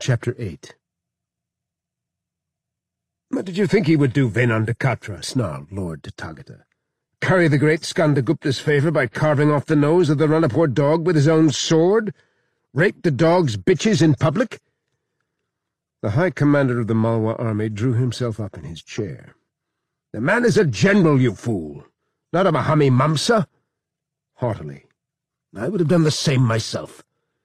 Chapter 8. "What did you think he would do, Venandakatra?" snarled Lord Tathagata. "Curry the great Skandagupta's favour by carving off the nose of the Ranapur dog with his own sword? Rape the dog's bitches in public?" The High Commander of the Malwa army drew himself up in his chair. "The man is a general, you fool, not a Mahami Mamsa." Haughtily, "I would have done the same myself."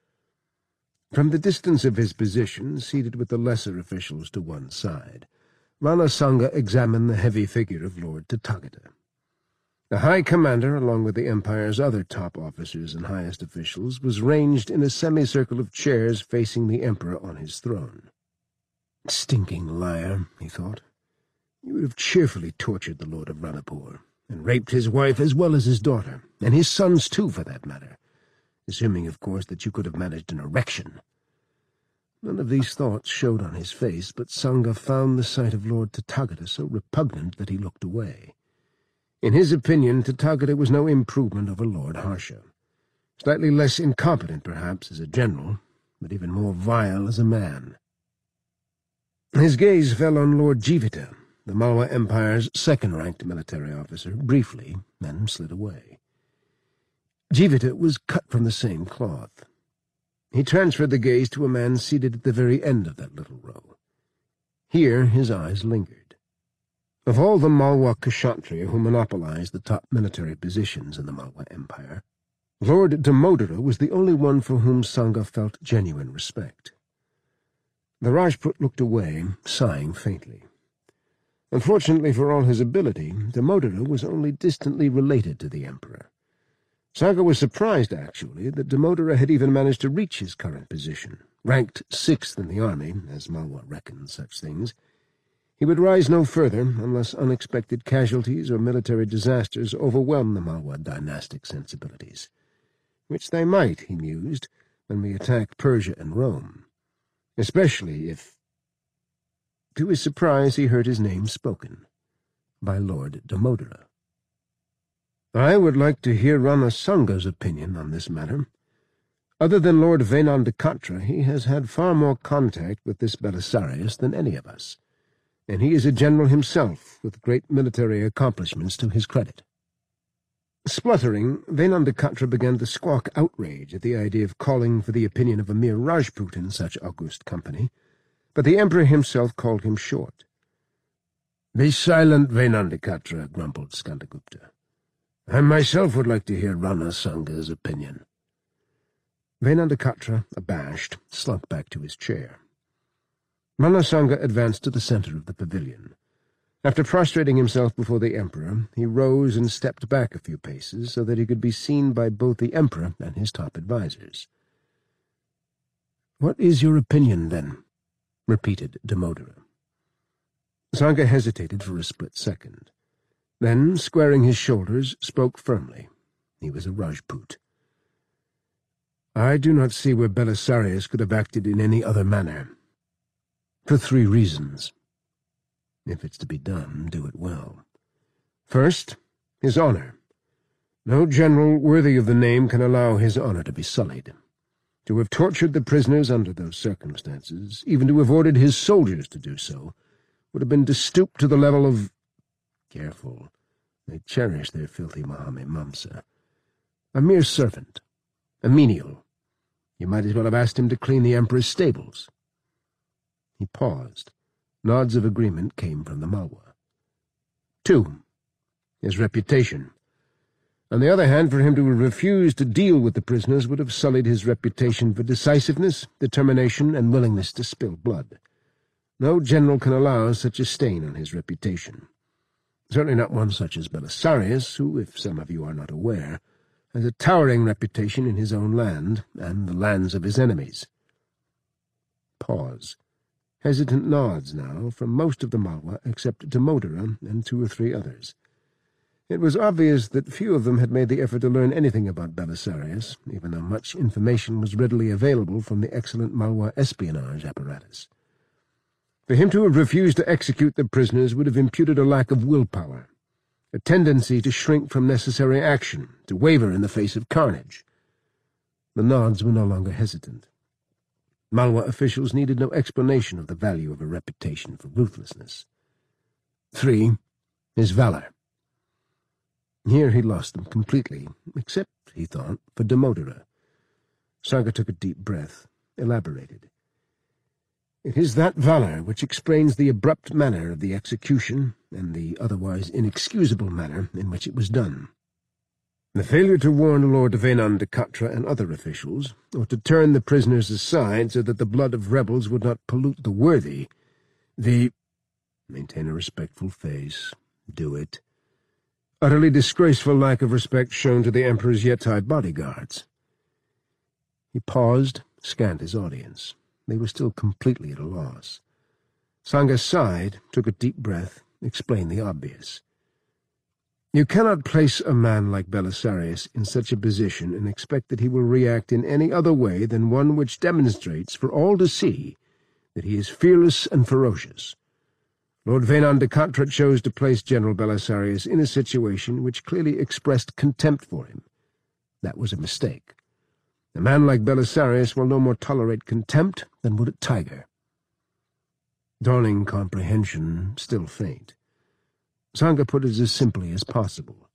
From the distance of his position, seated with the lesser officials to one side, Rana Sanga examined the heavy figure of Lord Tathagata. The High Commander, along with the Empire's other top officers and highest officials, was ranged in a semicircle of chairs facing the Emperor on his throne. "Stinking liar," he thought. "You would have cheerfully tortured the Lord of Ranapur, and raped his wife as well as his daughter, and his sons too, for that matter, assuming, of course, that you could have managed an erection." None of these thoughts showed on his face, but Sanga found the sight of Lord Tathagata so repugnant that he looked away. In his opinion, Tathagata was no improvement over Lord Harsha. Slightly less incompetent, perhaps, as a general, but even more vile as a man. His gaze fell on Lord Jivita, the Malwa Empire's second-ranked military officer, briefly, then slid away. Jivita was cut from the same cloth. He transferred the gaze to a man seated at the very end of that little row. Here his eyes lingered. Of all the Malwa Kshatriya who monopolized the top military positions in the Malwa Empire, Lord Damodara was the only one for whom Sanga felt genuine respect. The Rajput looked away, sighing faintly. Unfortunately for all his ability, Damodara was only distantly related to the Emperor. Sanga was surprised, actually, that Damodara had even managed to reach his current position, ranked 6th in the army, as Malwa reckoned such things. He would rise no further unless unexpected casualties or military disasters overwhelmed the Malwa dynastic sensibilities. Which they might, he mused, when we attack Persia and Rome. Especially if... To his surprise, he heard his name spoken, by Lord Damodara. "I would like to hear Rana Sanga's opinion on this matter. Other than Lord Venandakatra, he has had far more contact with this Belisarius than any of us, and he is a general himself, with great military accomplishments to his credit." Spluttering, Venandakatra began to squawk outrage at the idea of calling for the opinion of a mere Rajput in such august company, but the Emperor himself called him short. "Be silent, Venandakatra," grumbled Skandagupta. "I myself would like to hear Rana Sanga's opinion." Venandakatra, abashed, slunk back to his chair. Rana Sanga advanced to the center of the pavilion. After prostrating himself before the Emperor, he rose and stepped back a few paces so that he could be seen by both the Emperor and his top advisers. "What is your opinion, then?" repeated Damodara. Sanga hesitated for a split second. Then, squaring his shoulders, spoke firmly. He was a Rajput. "I do not see where Belisarius could have acted in any other manner. For 3 reasons. If it's to be done, do it well. First, his honor. No general worthy of the name can allow his honor to be sullied. To have tortured the prisoners under those circumstances, even to have ordered his soldiers to do so, would have been to stoop to the level of... Careful. They cherish their filthy Mahame Mamsa. A mere servant. A menial. You might as well have asked him to clean the Emperor's stables." He paused. Nods of agreement came from the Malwa. 2. His reputation. On the other hand, for him to have refused to deal with the prisoners would have sullied his reputation for decisiveness, determination, and willingness to spill blood. No general can allow such a stain on his reputation. Certainly not one such as Belisarius, who, if some of you are not aware, has a towering reputation in his own land and the lands of his enemies. Pause. Hesitant nods now from most of the Malwa except Damodara and 2 or 3 others. It was obvious that few of them had made the effort to learn anything about Belisarius, even though much information was readily available from the excellent Malwa espionage apparatus. For him to have refused to execute the prisoners would have imputed a lack of willpower, a tendency to shrink from necessary action, to waver in the face of carnage. The nods were no longer hesitant. Malwa officials needed no explanation of the value of a reputation for ruthlessness. 3. His valor. Here he lost them completely, except, he thought, for Damodara. Sangha took a deep breath, elaborated. It is that valor which explains the abrupt manner of the execution and the otherwise inexcusable manner in which it was done. The failure to warn Lord Venan de Catra and other officials, or to turn the prisoners aside so that the blood of rebels would not pollute the worthy, maintain a respectful face, do it. Utterly disgraceful lack of respect shown to the Emperor's Yetai bodyguards. He paused, scanned his audience. They were still completely at a loss. Sangha sighed, took a deep breath, explained the obvious. You cannot place a man like Belisarius in such a position and expect that he will react in any other way than one which demonstrates for all to see that he is fearless and ferocious. Lord Venan de Catra chose to place General Belisarius in a situation which clearly expressed contempt for him. That was a mistake. A man like Belisarius will no more tolerate contempt than would a tiger. Dawning comprehension, still faint. Sangha put it as simply as possible.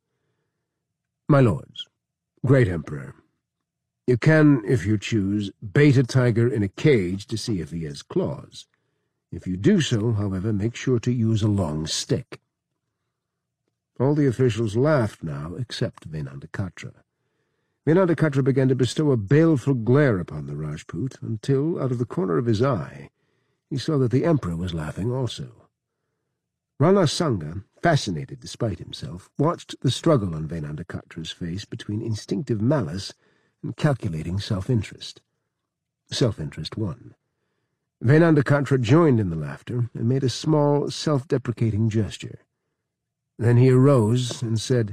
My lords, great Emperor, you can, if you choose, bait a tiger in a cage to see if he has claws. If you do so, however, make sure to use a long stick. All the officials laughed now, except Venan de Catra. Venan de Catra began to bestow a baleful glare upon the Rajput, until, out of the corner of his eye, he saw that the Emperor was laughing also. Rana Sangha, fascinated despite himself, watched the struggle on Venan de Catra's face between instinctive malice and calculating self-interest. Self-interest won. Venan de Catra joined in the laughter and made a small, self-deprecating gesture. Then he arose and said,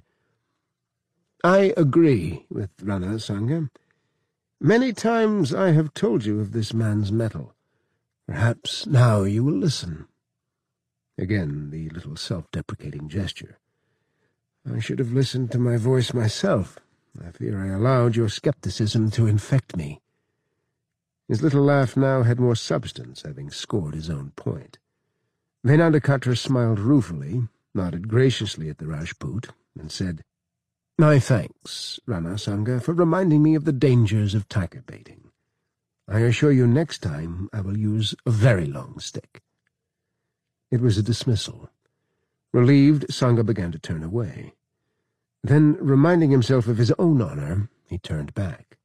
I agree with Rana Sangha. Many times I have told you of this man's mettle. Perhaps now you will listen. Again the little self-deprecating gesture. I should have listened to my voice myself. I fear I allowed your skepticism to infect me. His little laugh now had more substance, having scored his own point. Venan de Catra smiled ruefully, nodded graciously at the Rajput, and said, My thanks, Rana Sangha, for reminding me of the dangers of tiger baiting. I assure you next time I will use a very long stick. It was a dismissal. Relieved, Sangha began to turn away. Then, reminding himself of his own honor, he turned back.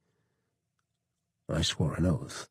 I swore an oath.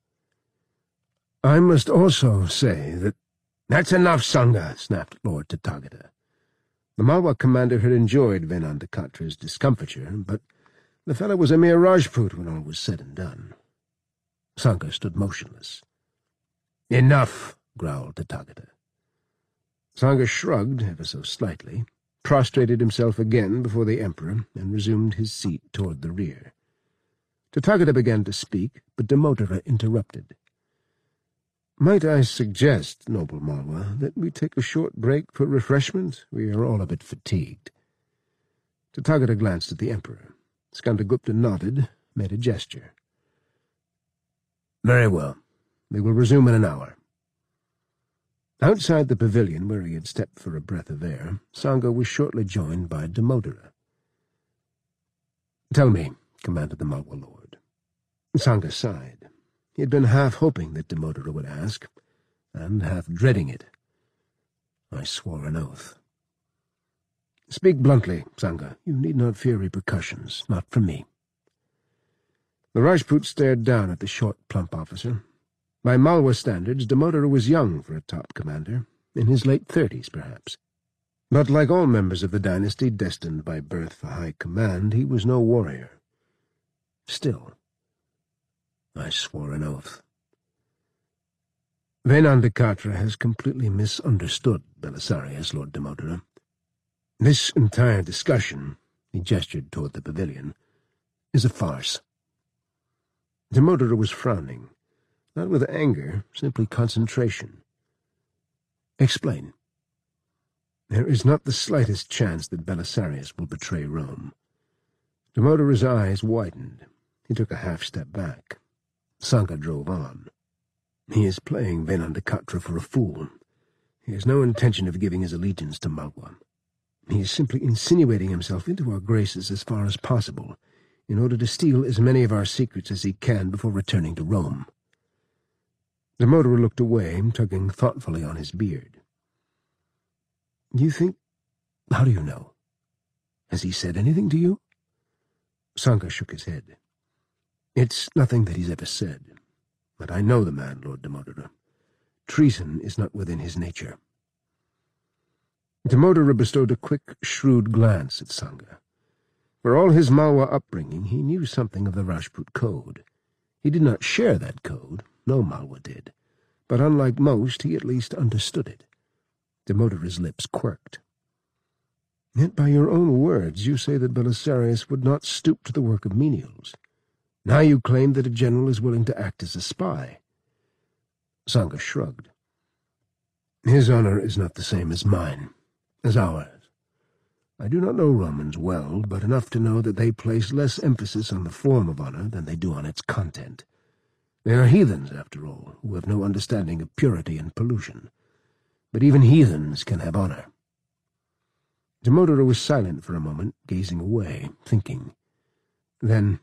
I must also say that— That's enough, Sangha, snapped Lord Tathagata. The Malwa commander had enjoyed Venan de Catra's discomfiture, but the fellow was a mere Rajput when all was said and done. Sangha stood motionless. Enough, growled Tathagata. Sangha shrugged ever so slightly, prostrated himself again before the Emperor, and resumed his seat toward the rear. Tathagata began to speak, but Damodara interrupted. Might I suggest, noble Malwa, that we take a short break for refreshment? We are all a bit fatigued. Tathagata glanced at the Emperor. Skandagupta nodded, made a gesture. Very well. We will resume in an hour. Outside the pavilion, where he had stepped for a breath of air, Sangha was shortly joined by Damodara. Tell me, commanded the Malwa lord. Sangha sighed. He had been half hoping that Damodara would ask, and half dreading it. I swore an oath. Speak bluntly, Sangha. You need not fear repercussions, not from me. The Rajput stared down at the short, plump officer. By Malwa standards, Damodara was young for a top commander, in his late 30s, perhaps. But like all members of the dynasty destined by birth for high command, he was no warrior. Still, I swore an oath. Venan de Catra has completely misunderstood Belisarius, Lord Damodara. This entire discussion, he gestured toward the pavilion, is a farce. Damodara was frowning. Not with anger, simply concentration. Explain. There is not the slightest chance that Belisarius will betray Rome. Damodara's eyes widened. He took a half step back. Sangha drove on. He is playing Venandakatra for a fool. He has no intention of giving his allegiance to Malwa. He is simply insinuating himself into our graces as far as possible, in order to steal as many of our secrets as he can before returning to Rome." Damodara looked away, tugging thoughtfully on his beard. "You think— How do you know? Has he said anything to you?" Sangha shook his head. "It's nothing that he's ever said. But I know the man, Lord Damodara. Treason is not within his nature." Damodara bestowed a quick, shrewd glance at Sangha. For all his Malwa upbringing, he knew something of the Rajput code. He did not share that code, no Malwa did, but unlike most, he at least understood it. Damodara's lips quirked. "Yet by your own words you say that Belisarius would not stoop to the work of menials. Now you claim that a general is willing to act as a spy." Sangha shrugged. "His honor is not the same as mine, as ours. I do not know Romans well, but enough to know that they place less emphasis on the form of honor than they do on its content. They are heathens, after all, who have no understanding of purity and pollution. But even heathens can have honor." Damodara was silent for a moment, gazing away, thinking. Then,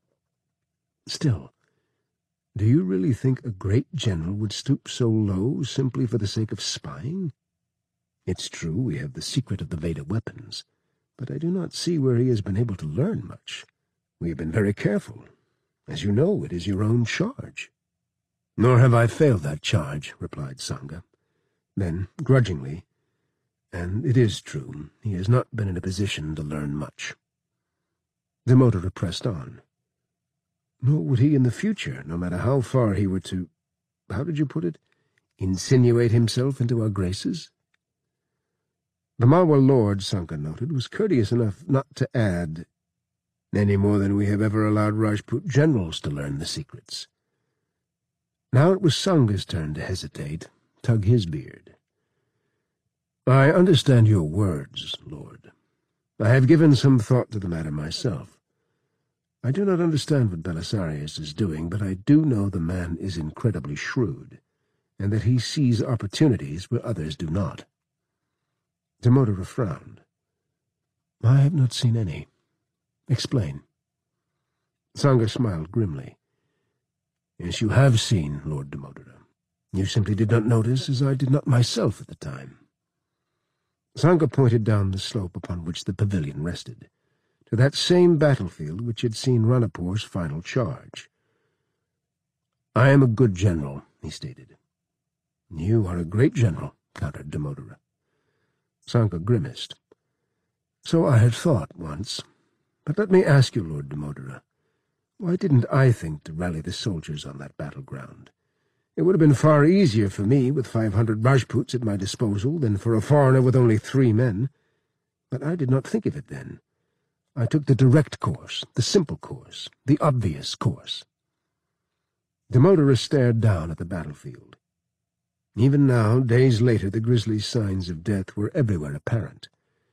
"Still, do you really think a great general would stoop so low simply for the sake of spying? It's true we have the secret of the Veda weapons, but I do not see where he has been able to learn much. We have been very careful. As you know, it is your own charge." "Nor have I failed that charge," replied Sangha. Then, grudgingly, "And it is true, he has not been in a position to learn much." Damodara pressed on. "Nor would he in the future, no matter how far he were to— how did you put it? Insinuate himself into our graces?" The Malwa lord, Sangha noted, was courteous enough not to add, "any more than we have ever allowed Rajput generals to learn the secrets." Now it was Sangha's turn to hesitate, tug his beard. "I understand your words, Lord. I have given some thought to the matter myself. I do not understand what Belisarius is doing, but I do know the man is incredibly shrewd, and that he sees opportunities where others do not." Damodara frowned. "I have not seen any. Explain." Sangha smiled grimly. "Yes, you have seen, Lord Damodara. You simply did not notice, as I did not myself at the time." Sangha pointed down the slope upon which the pavilion rested, to that same battlefield which had seen Ranapur's final charge. "I am a good general," he stated. "You are a great general," countered Damodara. Sangha grimaced. "So I had thought once. But let me ask you, Lord Damodara, why didn't I think to rally the soldiers on that battleground? It would have been far easier for me with 500 Rajputs at my disposal than for a foreigner with only 3 men. But I did not think of it then. I took the direct course, the simple course, the obvious course." Damodara stared down at the battlefield. Even now, days later, the grisly signs of death were everywhere apparent.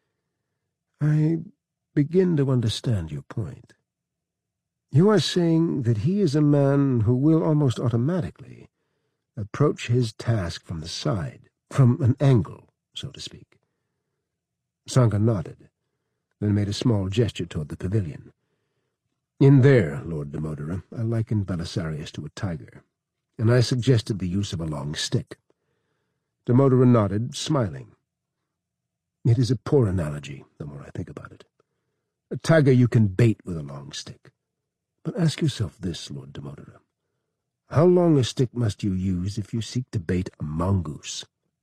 "I begin to understand your point. You are saying that he is a man who will almost automatically approach his task from the side, from an angle, so to speak." Sangha nodded, then made a small gesture toward the pavilion. "In there, Lord Damodara, I likened Belisarius to a tiger, and I suggested the use of a long stick." Damodara nodded, smiling. "It is a poor analogy, the more I think about it. A tiger you can bait with a long stick. But ask yourself this, Lord Damodara. How long a stick must you use if you seek to bait a mongoose?"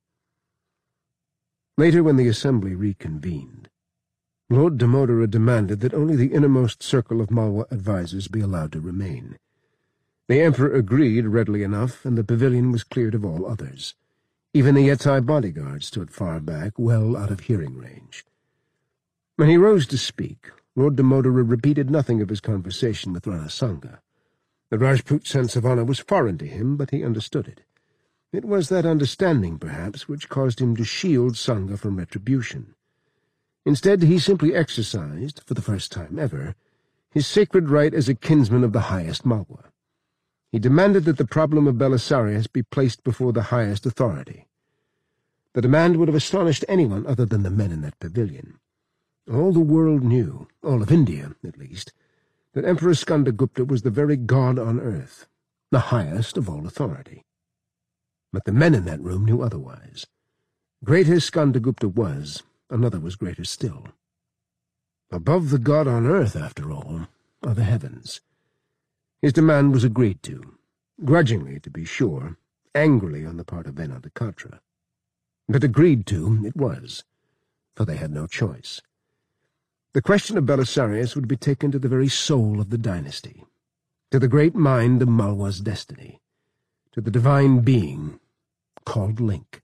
Later, when the assembly reconvened, Lord Damodara demanded that only the innermost circle of Malwa advisers be allowed to remain. The Emperor agreed readily enough, and the pavilion was cleared of all others. Even the Yetai bodyguard stood far back, well out of hearing range. When he rose to speak, Lord Damodara repeated nothing of his conversation with Rana Sangha. The Rajput sense of honor was foreign to him, but he understood it. It was that understanding, perhaps, which caused him to shield Sangha from retribution. Instead, he simply exercised, for the first time ever, his sacred right as a kinsman of the highest Malwa. He demanded that the problem of Belisarius be placed before the highest authority. The demand would have astonished anyone other than the men in that pavilion. All the world knew, all of India at least, that Emperor Skandagupta was the very god on earth, the highest of all authority. But the men in that room knew otherwise. Great as Skandagupta was, another was greater still. Above the god on earth, after all, are the heavens. His demand was agreed to, grudgingly to be sure, angrily on the part of Venandakatra. But agreed to it was, for they had no choice. The question of Belisarius would be taken to the very soul of the dynasty, to the great mind of Malwa's destiny, to the divine being called Link.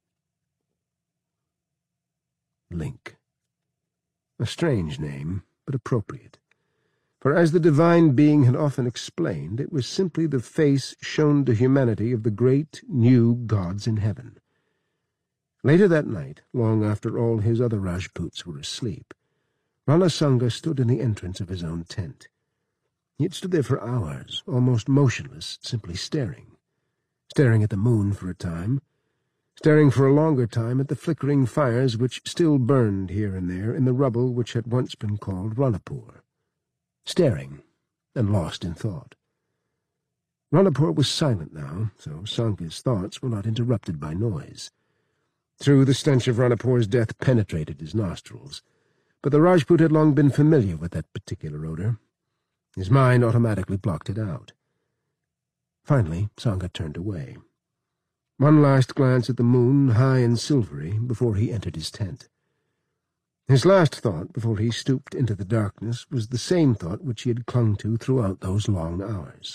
Link. A strange name, but appropriate. For as the divine being had often explained, it was simply the face shown to humanity of the great, new gods in heaven. Later that night, long after all his other Rajputs were asleep, Rana Sanga stood in the entrance of his own tent. He had stood there for hours, almost motionless, simply staring. Staring at the moon for a time, staring for a longer time at the flickering fires which still burned here and there in the rubble which had once been called Ranapur. Staring, and lost in thought. Ranapur was silent now, so Sanga's thoughts were not interrupted by noise. True, the stench of Ranapur's death penetrated his nostrils, but the Rajput had long been familiar with that particular odor. His mind automatically blocked it out. Finally, Sanga turned away. One last glance at the moon, high and silvery, before he entered his tent. His last thought, before he stooped into the darkness, was the same thought which he had clung to throughout those long hours.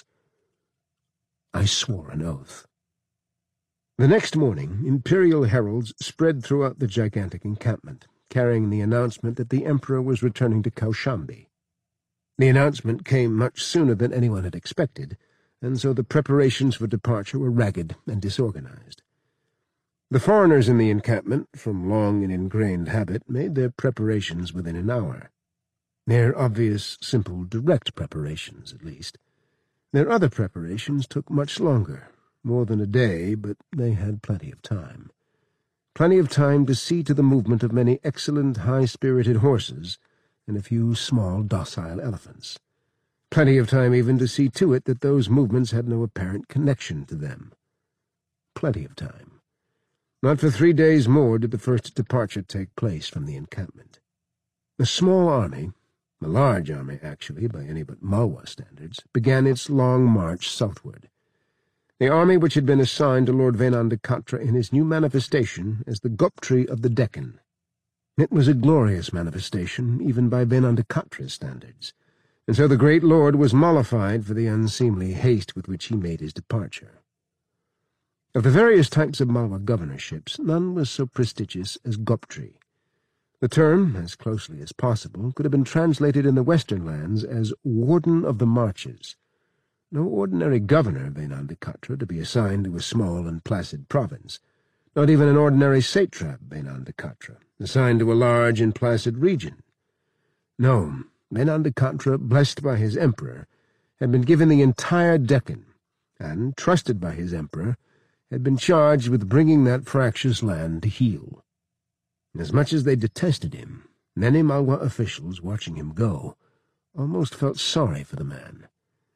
I swore an oath. The next morning, imperial heralds spread throughout the gigantic encampment, carrying the announcement that the emperor was returning to Kaushambi. The announcement came much sooner than anyone had expected, and so the preparations for departure were ragged and disorganized. The foreigners in the encampment, from long and ingrained habit, made their preparations within an hour. Their obvious, simple, direct preparations, at least. Their other preparations took much longer, more than a day, but they had plenty of time. Plenty of time to see to the movement of many excellent, high-spirited horses and a few small, docile elephants. Plenty of time even to see to it that those movements had no apparent connection to them. Plenty of time. Not for 3 days more did the first departure take place from the encampment. A small army, a large army actually by any but Malwa standards, began its long march southward. The army which had been assigned to Lord Venandakatra in his new manifestation as the Guptri of the Deccan. It was a glorious manifestation, even by Venandakatra's standards, and so the great lord was mollified for the unseemly haste with which he made his departure. Of the various types of Malwa governorships, none was so prestigious as Guptri. The term, as closely as possible, could have been translated in the western lands as Warden of the Marches. No ordinary governor, Venandakatra, to be assigned to a small and placid province. Not even an ordinary satrap, Venandakatra, assigned to a large and placid region. No, Venandakatra, blessed by his emperor, had been given the entire Deccan, and, trusted by his emperor, had been charged with bringing that fractious land to heel. As much as they detested him, many Malwa officials, watching him go, almost felt sorry for the man.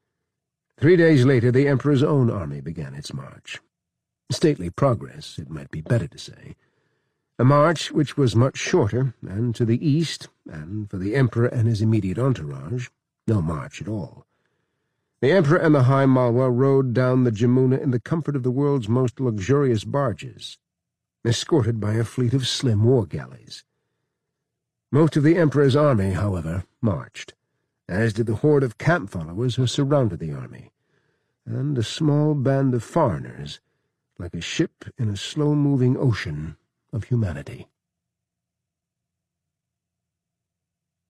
3 days later, the emperor's own army began its march. Stately progress, it might be better to say. A march which was much shorter, and to the east, and for the emperor and his immediate entourage, no march at all. The emperor and the High Malwa rode down the Jamuna in the comfort of the world's most luxurious barges, escorted by a fleet of slim war galleys. Most of the emperor's army, however, marched, as did the horde of camp followers who surrounded the army, and a small band of foreigners, like a ship in a slow-moving ocean of humanity.